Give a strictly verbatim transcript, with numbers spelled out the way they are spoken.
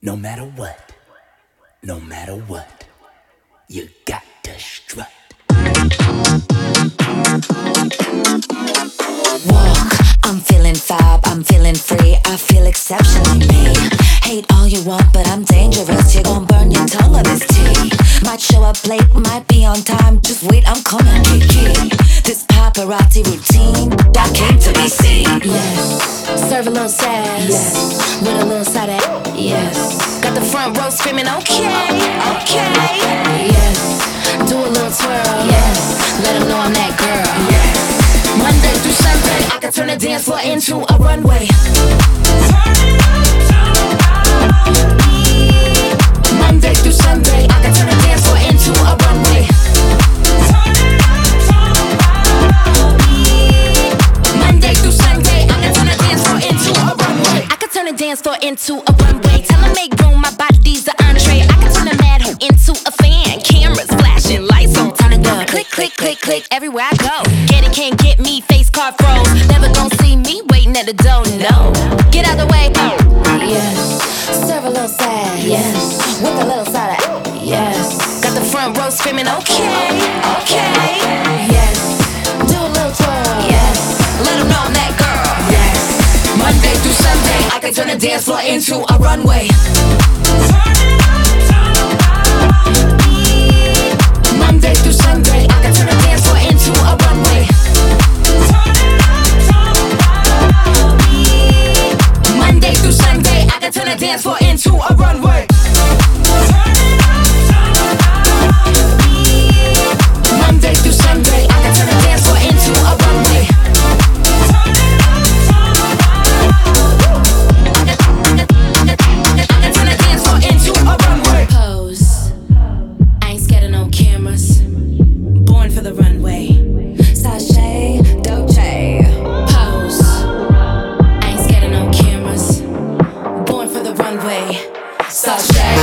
No matter what, no matter what, you got to strut. Walk, I'm feeling fab, I'm feeling free, I feel exceptionally me. Hate all you want, but I'm dangerous, you're gon' burn your tongue on this tea. Might show up late, might be on time, just wait, I'm coming, Kiki. This paparazzi routine, that came to be seen. Yes, serve a little sass, yes, with a little side of, yes. Got the front row screaming, okay, okay, yes. Do a little twirl, yes, let them know I'm that girl, yes. Monday through Sunday, I can turn the dance floor into a runway. Monday through Sunday, I can turn the dance floor into a runway. Monday through Sunday, I can turn the dance floor into a runway. I can turn the dance floor into a runway. Tell them make room, my body's the entree. I can turn a mad hoe into a fan. Cameras flashing, lights on, turn it up. Click, click, click, click, everywhere I go. Get it, can't get me, face card froze. Never gon' see me waiting at the door, no. Get out the way, oh. Yes, serve a little sad, yes. With a little side of, yes. Got the front row screaming, okay, okay, yes. Do a little twirl, yes. Let them know I'm that girl, yes. Monday through Sunday, I can turn the dance floor into a runway. Monday through Sunday, I can turn the dance floor into a runway. Monday through Sunday, I can turn the dance floor into a runway. Monday through Sunday, I can turn the dance floor into a runway. I can turn the dance floor into a runway. Pose. I ain't scared of no cameras. Born for the runway. Sashay, Dolce. Pose. I ain't scared of no cameras. Born for the runway. Sashay.